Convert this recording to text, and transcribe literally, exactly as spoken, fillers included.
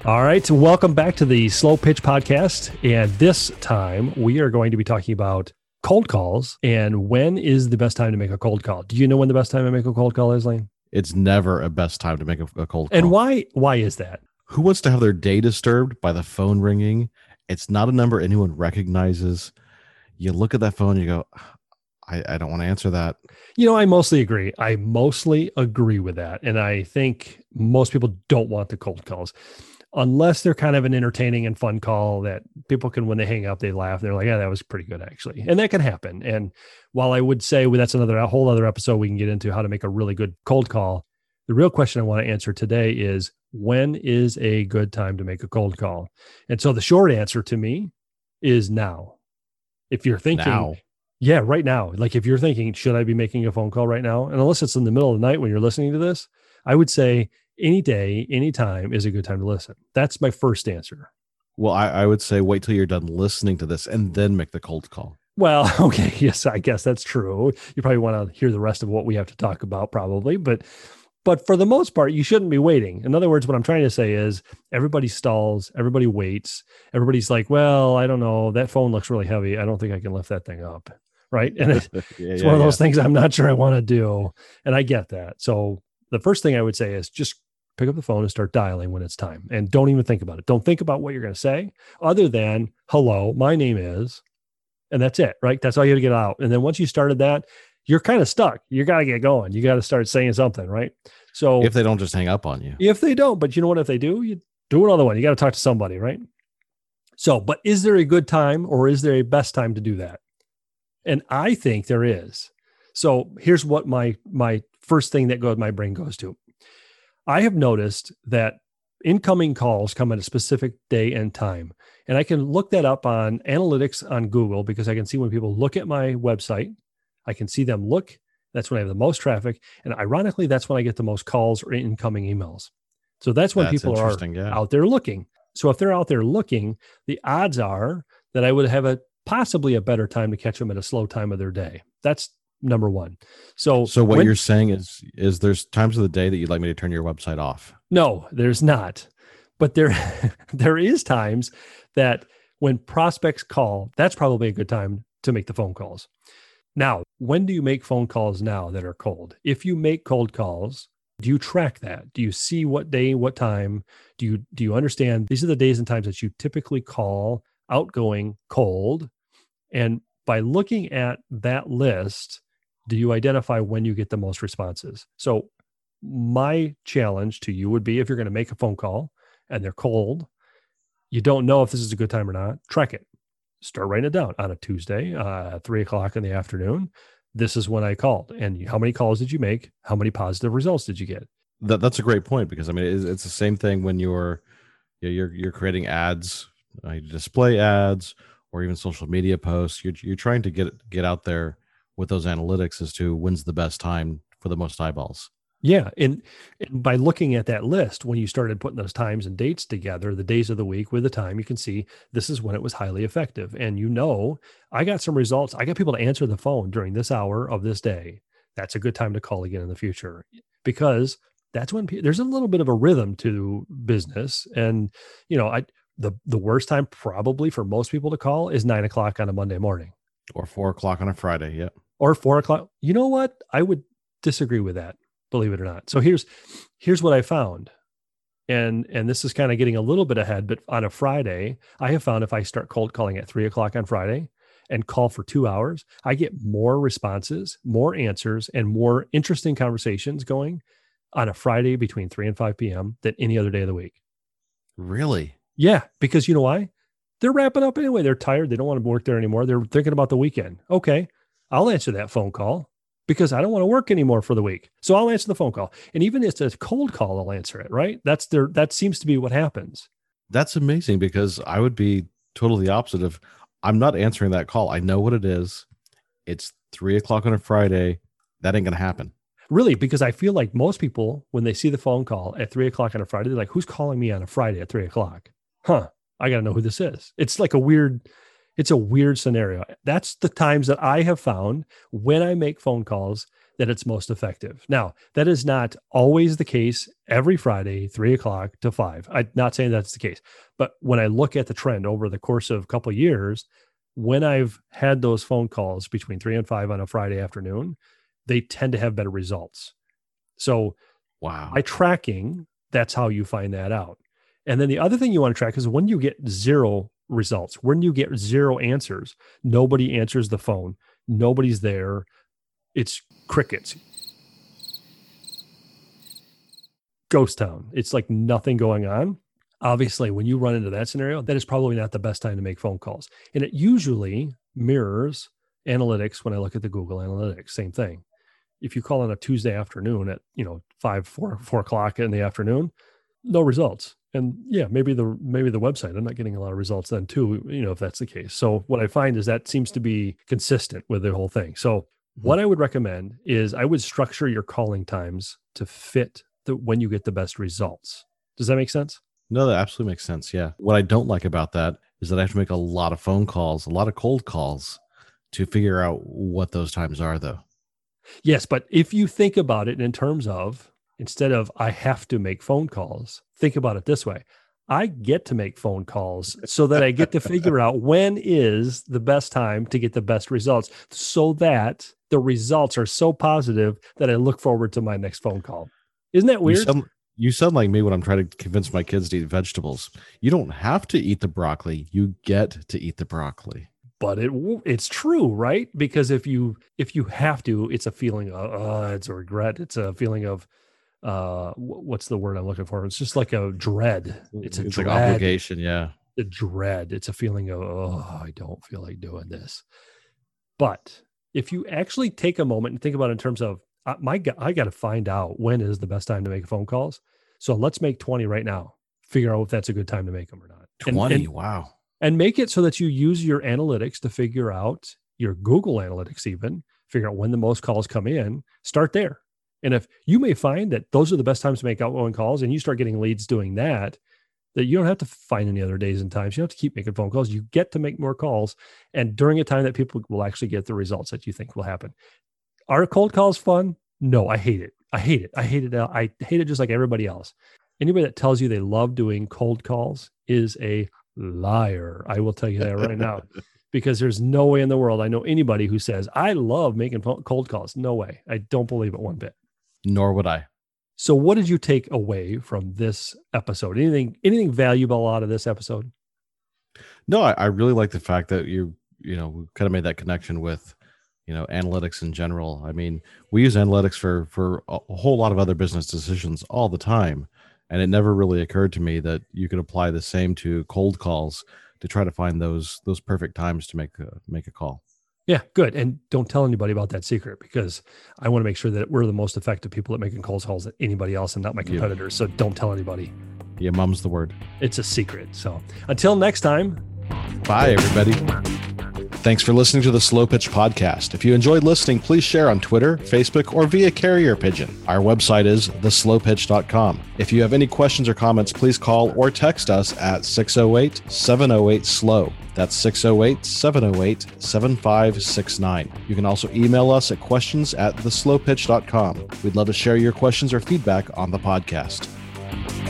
All right, so welcome back to the Slow Pitch Podcast. And this time we are going to be talking about cold calls and when is the best time to make a cold call. Do you know when the best time to make a cold call is, Lane? It's never a best time to make a, a cold call. And why? Why is that? Who wants to have their day disturbed by the phone ringing? It's not a number anyone recognizes. You look at that phone and you go, I, I don't want to answer that. You know, I mostly agree. I mostly agree with that. And I think most people don't want the cold calls unless they're kind of an entertaining and fun call that people can, when they hang up, they laugh. They're like, yeah, that was pretty good actually. And that can happen. And while I would say, well, that's another, a whole other episode we can get into how to make a really good cold call. The real question I want to answer today is, when is a good time to make a cold call? And so the short answer to me is now. If you're thinking, now. yeah, right now, like if you're thinking, should I be making a phone call right now? And unless it's in the middle of the night when you're listening to this, I would say any day, any time is a good time to listen. That's my first answer. Well, I, I would say wait till you're done listening to this and then make the cold call. Well, okay. Yes, I guess that's true. You probably want to hear the rest of what we have to talk about probably, but But for the most part, you shouldn't be waiting. In other words, what I'm trying to say is everybody stalls, everybody waits. Everybody's like, well, I don't know. That phone looks really heavy. I don't think I can lift that thing up. Right. And it's, yeah, it's yeah, one of those yeah. things I'm not sure I want to do. And I get that. So the first thing I would say is just pick up the phone and start dialing when it's time. And don't even think about it. Don't think about what you're going to say other than, hello, my name is, and that's it. Right. That's all you have to get out. And then once you started that, you're kind of stuck. You got to get going. You got to start saying something, right? So if they don't just hang up on you, if they don't, but you know what, if they do, you do another one. You got to talk to somebody, right? So, but is there a good time or is there a best time to do that? And I think there is. So here's what my, my first thing that goes, my brain goes to. I have noticed that incoming calls come at a specific day and time. And I can look that up on analytics on Google because I can see when people look at my website. I can see them look. That's when I have the most traffic. And ironically, that's when I get the most calls or incoming emails. So that's when That's people are interesting, yeah. out there looking. So if they're out there looking, the odds are that I would have a possibly a better time to catch them at a slow time of their day. That's number one. So, So what when- you're saying is, is there's times of the day that you'd like me to turn your website off? No, there's not. But there, there is times that when prospects call, that's probably a good time to make the phone calls. Now, when do you make phone calls now that are cold? If you make cold calls, do you track that? Do you see what day, what time? Do you do you understand these are the days and times that you typically call outgoing cold? And by looking at that list, do you identify when you get the most responses? So my challenge to you would be, if you're going to make a phone call and they're cold, you don't know if this is a good time or not, track it. Start writing it down on a Tuesday, uh, three o'clock in the afternoon. This is when I called. And how many calls did you make? How many positive results did you get? That that's a great point, because I mean it's, it's the same thing when you're you're you're creating ads, uh, you display ads, or even social media posts. You're you're trying to get get out there with those analytics as to when's the best time for the most eyeballs. Yeah. And, and by looking at that list, when you started putting those times and dates together, the days of the week with the time, you can see this is when it was highly effective. And you know, I got some results. I got people to answer the phone during this hour of this day. That's a good time to call again in the future, because that's when pe- there's a little bit of a rhythm to business. And, you know, I, the, the worst time probably for most people to call is nine o'clock on a Monday morning. Or four o'clock on a Friday. Yeah. Or four o'clock. You know what? I would disagree with that, believe it or not. So here's, here's what I found. And, and this is kind of getting a little bit ahead, but on a Friday, I have found if I start cold calling at three o'clock on Friday and call for two hours, I get more responses, more answers, and more interesting conversations going on a Friday between three and five p.m. than any other day of the week. Really? Yeah. Because you know why? They're wrapping up anyway. They're tired. They don't want to work there anymore. They're thinking about the weekend. Okay. I'll answer that phone call because I don't want to work anymore for the week. So I'll answer the phone call. And even if it's a cold call, I'll answer it, right? That's their, that seems to be what happens. That's amazing, because I would be totally the opposite of, I'm not answering that call. I know what it is. It's three o'clock on a Friday. That ain't going to happen. Really, because I feel like most people, when they see the phone call at three o'clock on a Friday, they're like, who's calling me on a Friday at three o'clock? Huh. I got to know who this is. It's like a weird, It's a weird scenario. That's the times that I have found when I make phone calls that it's most effective. Now, that is not always the case every Friday, three o'clock to five. I'm not saying that's the case, but when I look at the trend over the course of a couple of years, when I've had those phone calls between three and five on a Friday afternoon, they tend to have better results. So wow, by tracking, that's how you find that out. And then the other thing you want to track is when you get zero results, when you get zero answers, nobody answers the phone, nobody's there, it's crickets. Ghost town. It's like nothing going on. Obviously, when you run into that scenario, that is probably not the best time to make phone calls. And it usually mirrors analytics when I look at the Google Analytics, same thing. If you call on a Tuesday afternoon at, you know, five, four, four o'clock in the afternoon, no results. And yeah, maybe the maybe the website, I'm not getting a lot of results then too, you know, if that's the case. So what I find is that seems to be consistent with the whole thing. So what I would recommend is I would structure your calling times to fit the when you get the best results. Does that make sense? No, that absolutely makes sense. Yeah. What I don't like about that is that I have to make a lot of phone calls, a lot of cold calls to figure out what those times are, though. Yes, but if you think about it in terms of, instead of I have to make phone calls, think about it this way. I get to make phone calls so that I get to figure out when is the best time to get the best results so that the results are so positive that I look forward to my next phone call. Isn't that weird? You sound, you sound like me when I'm trying to convince my kids to eat vegetables. You don't have to eat the broccoli. You get to eat the broccoli. But it it's true, right? Because if you if you have to, it's a feeling of, uh, it's a regret. It's a feeling of, uh, what's the word I'm looking for? It's just like a dread. It's a it's dread. like obligation. Yeah. The dread. It's a feeling of, oh, I don't feel like doing this. But if you actually take a moment and think about it in terms of, uh, my, I got to find out when is the best time to make phone calls. So let's make twenty right now. Figure out if that's a good time to make them or not. twenty. And, and, wow. And make it so that you use your analytics to figure out your Google Analytics, even figure out when the most calls come in, start there. And if you may find that those are the best times to make outgoing calls and you start getting leads doing that, that you don't have to find any other days and times. You don't have to keep making phone calls. You get to make more calls. And during a time that people will actually get the results that you think will happen. Are cold calls fun? No, I hate it. I hate it. I hate it. I hate it just like everybody else. Anybody that tells you they love doing cold calls is a liar. I will tell you that right now, because there's no way in the world I know anybody who says, I love making cold calls. No way. I don't believe it one bit. Nor would I. So what did you take away from this episode? Anything, anything valuable out of this episode? No, I, I really like the fact that you, you know, we kind of made that connection with, you know, analytics in general. I mean, we use analytics for, for a whole lot of other business decisions all the time. And it never really occurred to me that you could apply the same to cold calls to try to find those those perfect times to make a, make a call. Yeah, good. And don't tell anybody about that secret, because I want to make sure that we're the most effective people at making cold calls than anybody else and not my competitors. Yeah. So don't tell anybody. Yeah, mom's the word. It's a secret. So until next time. Bye, everybody. Thanks for listening to the Slow Pitch Podcast. If you enjoyed listening, please share on Twitter, Facebook, or via Carrier Pigeon. Our website is the slow pitch dot com. If you have any questions or comments, please call or text us at six oh eight, seven oh eight, S L O W. That's six oh eight, seven oh eight, seven five six nine. You can also email us at questions at the slow pitch dot com. We'd love to share your questions or feedback on the podcast.